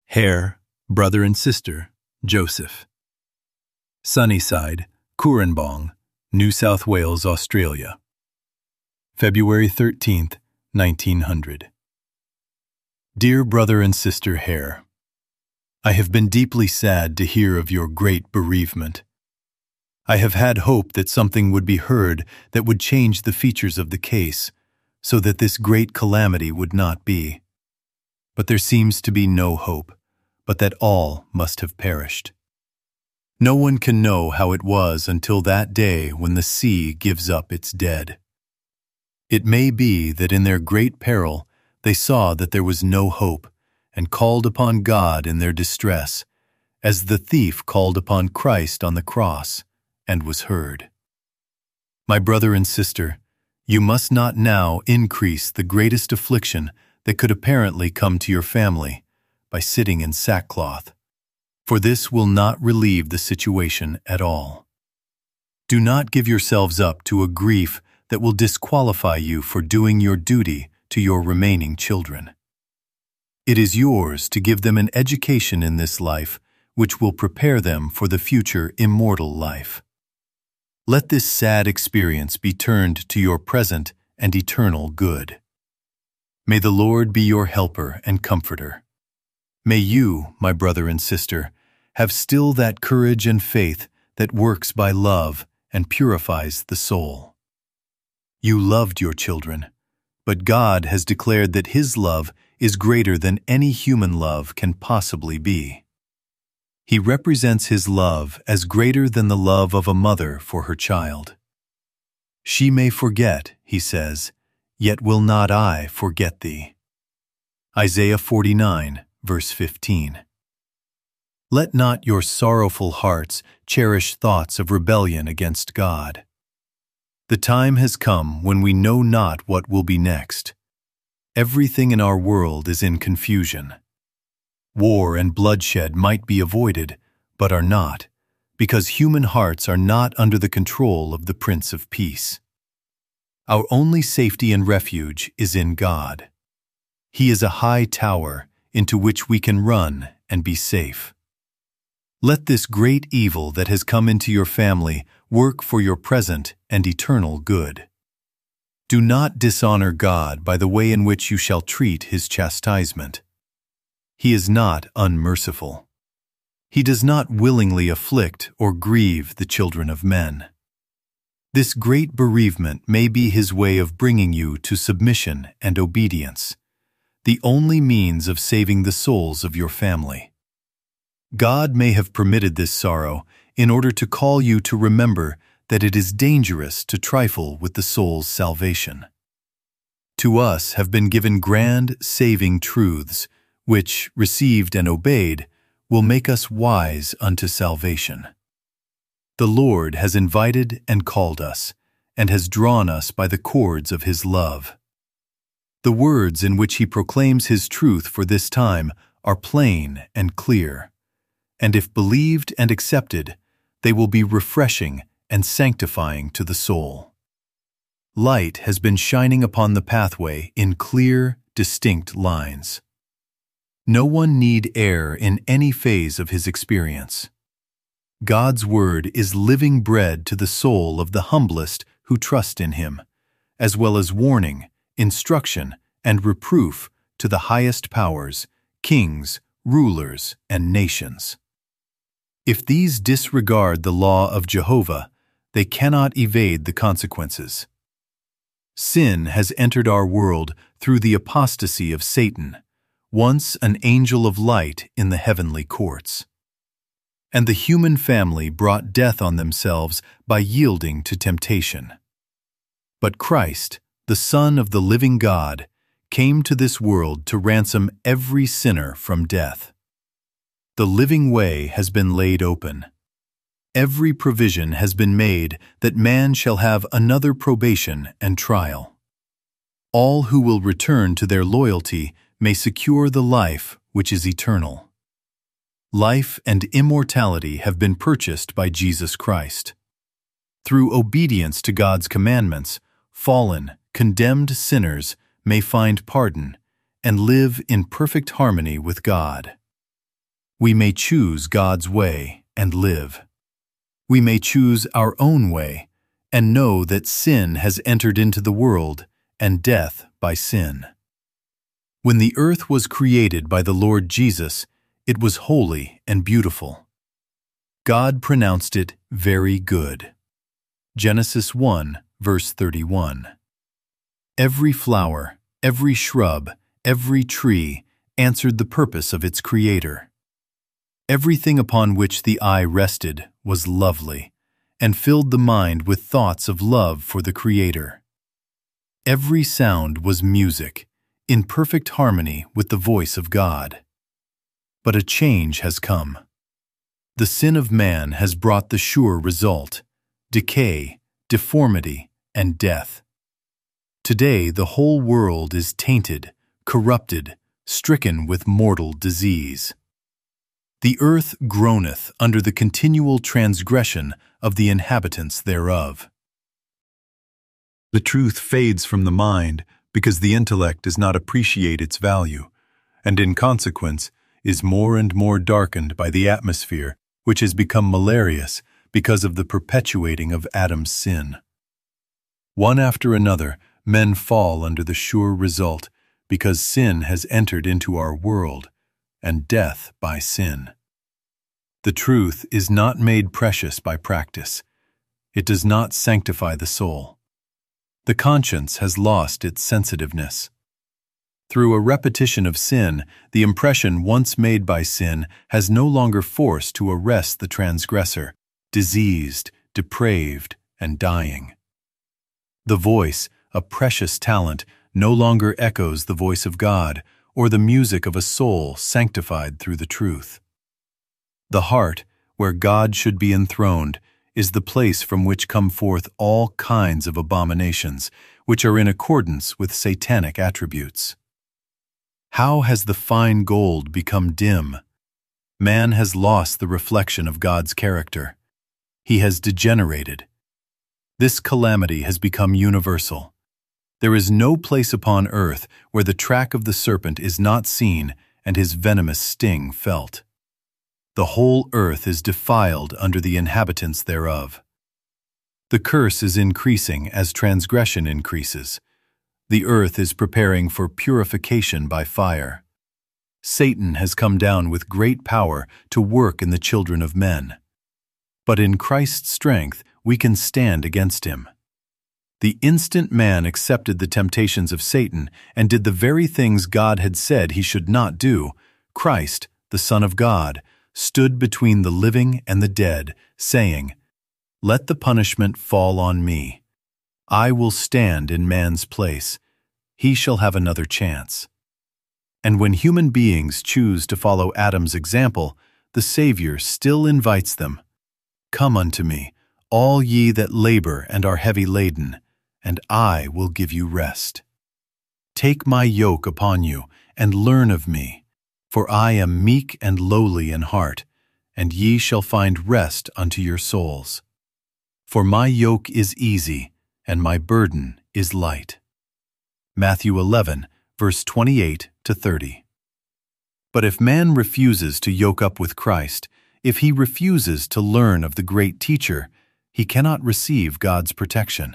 Hare, brother and sister, Joseph. Sunnyside, Cooranbong, New South Wales, Australia. February 13th, 1900. Dear brother and sister Hare, I have been deeply sad to hear of your great bereavement. I have had hope that something would be heard that would change the features of the case, so that this great calamity would not be. But there seems to be no hope, but that all must have perished. No one can know how it was until that day when the sea gives up its dead. It may be that in their great peril they saw that there was no hope, and called upon God in their distress, as the thief called upon Christ on the cross, and was heard. My brother and sister, you must not now increase the greatest affliction that could apparently come to your family by sitting in sackcloth, for this will not relieve the situation at all. Do not give yourselves up to a grief that will disqualify you for doing your duty to your remaining children. It is yours to give them an education in this life which will prepare them for the future immortal life. Let this sad experience be turned to your present and eternal good. May the Lord be your helper and comforter. May you, my brother and sister, have still that courage and faith that works by love and purifies the soul. You loved your children, but God has declared that His love is greater than any human love can possibly be. He represents His love as greater than the love of a mother for her child. She may forget, He says, yet will not I forget thee. Isaiah 49, verse 15. Let not your sorrowful hearts cherish thoughts of rebellion against God. The time has come when we know not what will be next. Everything in our world is in confusion. War and bloodshed might be avoided, but are not, because human hearts are not under the control of the Prince of Peace. Our only safety and refuge is in God. He is a high tower into which we can run and be safe. Let this great evil that has come into your family work for your present and eternal good. Do not dishonor God by the way in which you shall treat His chastisement. He is not unmerciful. He does not willingly afflict or grieve the children of men. This great bereavement may be His way of bringing you to submission and obedience, the only means of saving the souls of your family. God may have permitted this sorrow in order to call you to remember that it is dangerous to trifle with the soul's salvation. To us have been given grand, saving truths, which, received and obeyed, will make us wise unto salvation. The Lord has invited and called us, and has drawn us by the cords of His love. The words in which He proclaims His truth for this time are plain and clear, and if believed and accepted, they will be refreshing and sanctifying to the soul. Light has been shining upon the pathway in clear, distinct lines. No one need err in any phase of his experience. God's word is living bread to the soul of the humblest who trust in Him, as well as warning, instruction, and reproof to the highest powers, kings, rulers, and nations. If these disregard the law of Jehovah, they cannot evade the consequences. Sin has entered our world through the apostasy of Satan, once an angel of light in the heavenly courts. And the human family brought death on themselves by yielding to temptation. But Christ, the Son of the living God, came to this world to ransom every sinner from death. The living way has been laid open. Every provision has been made that man shall have another probation and trial. All who will return to their loyalty may secure the life which is eternal. Life and immortality have been purchased by Jesus Christ. Through obedience to God's commandments, fallen, condemned sinners may find pardon and live in perfect harmony with God. We may choose God's way and live. We may choose our own way and know that sin has entered into the world and death by sin. When the earth was created by the Lord Jesus, it was holy and beautiful. God pronounced it very good. Genesis 1, verse 31. Every flower, every shrub, every tree answered the purpose of its Creator. Everything upon which the eye rested was lovely and filled the mind with thoughts of love for the Creator. Every sound was music, in perfect harmony with the voice of God. But a change has come. The sin of man has brought the sure result: decay, deformity, and death. Today the whole world is tainted, corrupted, stricken with mortal disease. The earth groaneth under the continual transgression of the inhabitants thereof. The truth fades from the mind because the intellect does not appreciate its value, and in consequence is more and more darkened by the atmosphere, which has become malarious because of the perpetuating of Adam's sin. One after another, men fall under the sure result, because sin has entered into our world, and death by sin. The truth is not made precious by practice. It does not sanctify the soul. The conscience has lost its sensitiveness. Through a repetition of sin, the impression once made by sin has no longer force to arrest the transgressor, diseased, depraved, and dying. The voice, a precious talent, no longer echoes the voice of God or the music of a soul sanctified through the truth. The heart, where God should be enthroned, is the place from which come forth all kinds of abominations, which are in accordance with satanic attributes. How has the fine gold become dim? Man has lost the reflection of God's character. He has degenerated. This calamity has become universal. There is no place upon earth where the track of the serpent is not seen and his venomous sting felt. The whole earth is defiled under the inhabitants thereof. The curse is increasing as transgression increases. The earth is preparing for purification by fire. Satan has come down with great power to work in the children of men. But in Christ's strength we can stand against him. The instant man accepted the temptations of Satan and did the very things God had said he should not do, Christ, the Son of God, stood between the living and the dead, saying, "Let the punishment fall on me. I will stand in man's place. He shall have another chance." And when human beings choose to follow Adam's example, the Savior still invites them. "Come unto me, all ye that labor and are heavy laden, and I will give you rest. Take my yoke upon you, and learn of me, for I am meek and lowly in heart, and ye shall find rest unto your souls. For my yoke is easy, and my burden is light." Matthew 11, verse 28 to 30. But if man refuses to yoke up with Christ, if he refuses to learn of the great teacher, he cannot receive God's protection.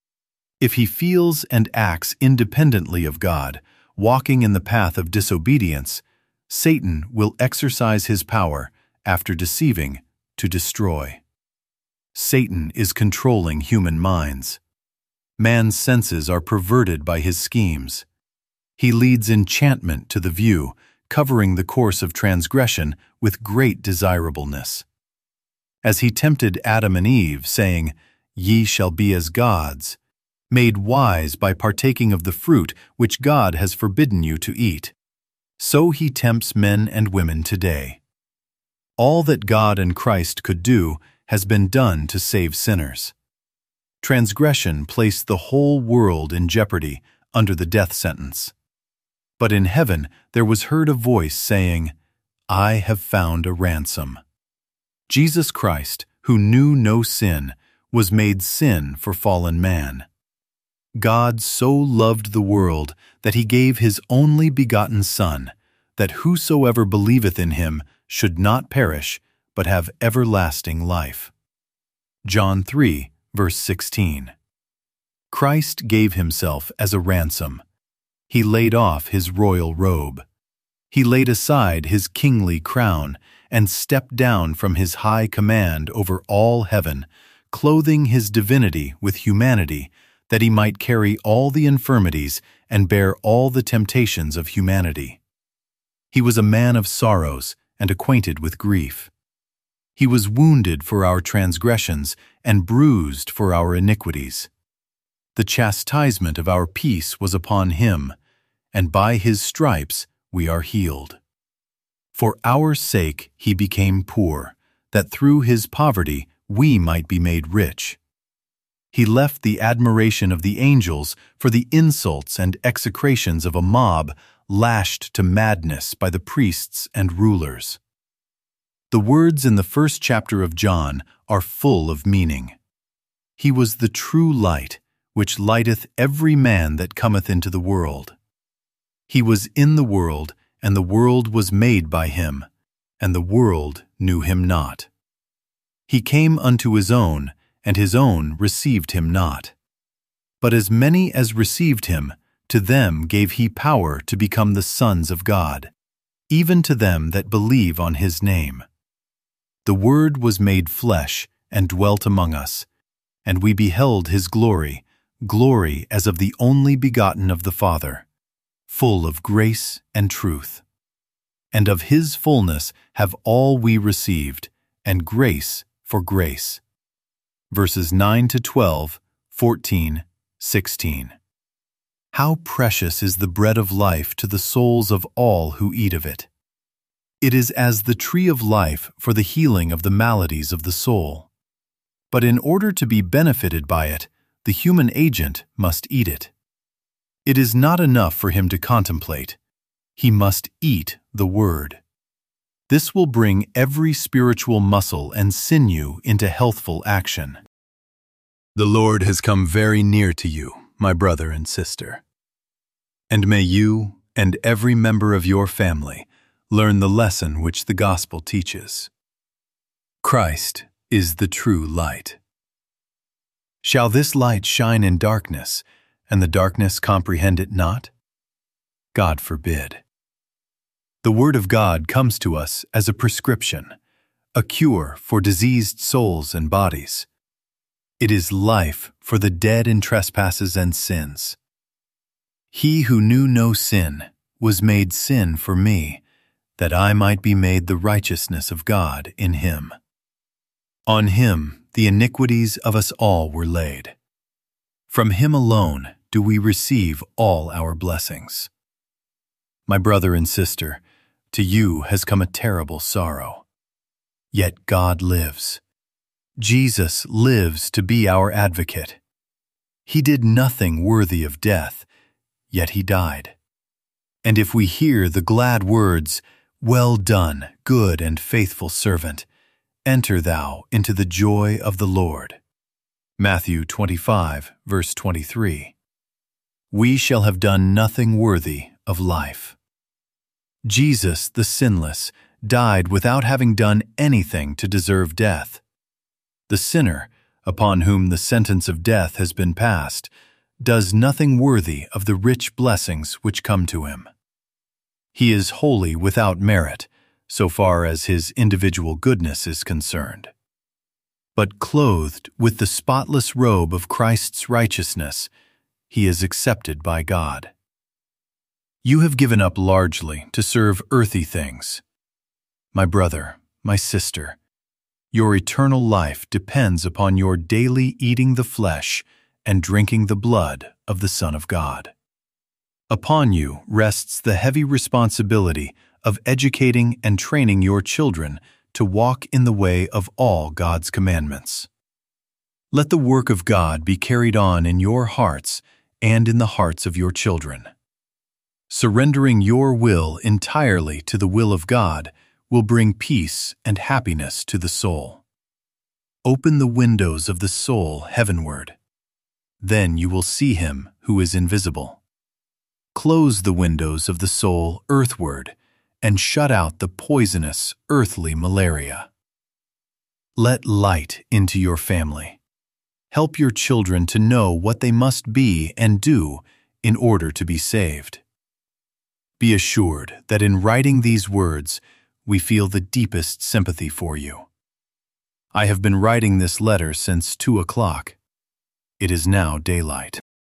If he feels and acts independently of God, walking in the path of disobedience, Satan will exercise his power, after deceiving, to destroy. Satan is controlling human minds. Man's senses are perverted by his schemes. He leads enchantment to the view, covering the course of transgression with great desirableness. As he tempted Adam and Eve, saying, "Ye shall be as gods," made wise by partaking of the fruit which God has forbidden you to eat, so he tempts men and women today. All that God and Christ could do has been done to save sinners. Transgression placed the whole world in jeopardy under the death sentence. But in heaven there was heard a voice saying, "I have found a ransom." Jesus Christ, who knew no sin, was made sin for fallen man. God so loved the world that he gave his only begotten Son, that whosoever believeth in him should not perish, but have everlasting life. John 3, verse 16. Christ gave himself as a ransom. He laid off his royal robe. He laid aside his kingly crown and stepped down from his high command over all heaven, clothing his divinity with humanity, that he might carry all the infirmities and bear all the temptations of humanity. He was a man of sorrows and acquainted with grief. He was wounded for our transgressions and bruised for our iniquities. The chastisement of our peace was upon him, and by his stripes we are healed. For our sake he became poor, that through his poverty we might be made rich. He left the admiration of the angels for the insults and execrations of a mob lashed to madness by the priests and rulers. The words in the first chapter of John are full of meaning. He was the true light, which lighteth every man that cometh into the world. He was in the world, and the world was made by him, and the world knew him not. He came unto his own, and his own received him not. But as many as received him, to them gave he power to become the sons of God, even to them that believe on his name. The Word was made flesh and dwelt among us, and we beheld his glory, glory as of the only begotten of the Father, full of grace and truth. And of his fullness have all we received, and grace for grace. Verses 9 to 12, 14, 16. How precious is the bread of life to the souls of all who eat of it! It is as the tree of life for the healing of the maladies of the soul. But in order to be benefited by it, the human agent must eat it. It is not enough for him to contemplate. He must eat the Word. This will bring every spiritual muscle and sinew into healthful action. The Lord has come very near to you, my brother and sister. And may you and every member of your family learn the lesson which the gospel teaches. Christ is the true light. Shall this light shine in darkness, and the darkness comprehend it not? God forbid. The Word of God comes to us as a prescription, a cure for diseased souls and bodies. It is life for the dead in trespasses and sins. He who knew no sin was made sin for me, that I might be made the righteousness of God in him. On him the iniquities of us all were laid. From him alone do we receive all our blessings. My brother and sister, to you has come a terrible sorrow. Yet God lives. Jesus lives to be our advocate. He did nothing worthy of death, yet he died. And if we hear the glad words, "Well done, good and faithful servant, enter thou into the joy of the Lord," Matthew 25, verse 23, we shall have done nothing worthy of life. Jesus, the sinless, died without having done anything to deserve death. The sinner, upon whom the sentence of death has been passed, does nothing worthy of the rich blessings which come to him. He is wholly without merit, so far as his individual goodness is concerned. But clothed with the spotless robe of Christ's righteousness, he is accepted by God. You have given up largely to serve earthly things. My brother, my sister, your eternal life depends upon your daily eating the flesh and drinking the blood of the Son of God. Upon you rests the heavy responsibility of educating and training your children to walk in the way of all God's commandments. Let the work of God be carried on in your hearts and in the hearts of your children. Surrendering your will entirely to the will of God will bring peace and happiness to the soul. Open the windows of the soul heavenward. Then you will see Him who is invisible. Close the windows of the soul earthward, and shut out the poisonous, earthly malaria. Let light into your family. Help your children to know what they must be and do in order to be saved. Be assured that in writing these words, we feel the deepest sympathy for you. I have been writing this letter since 2 o'clock. It is now daylight.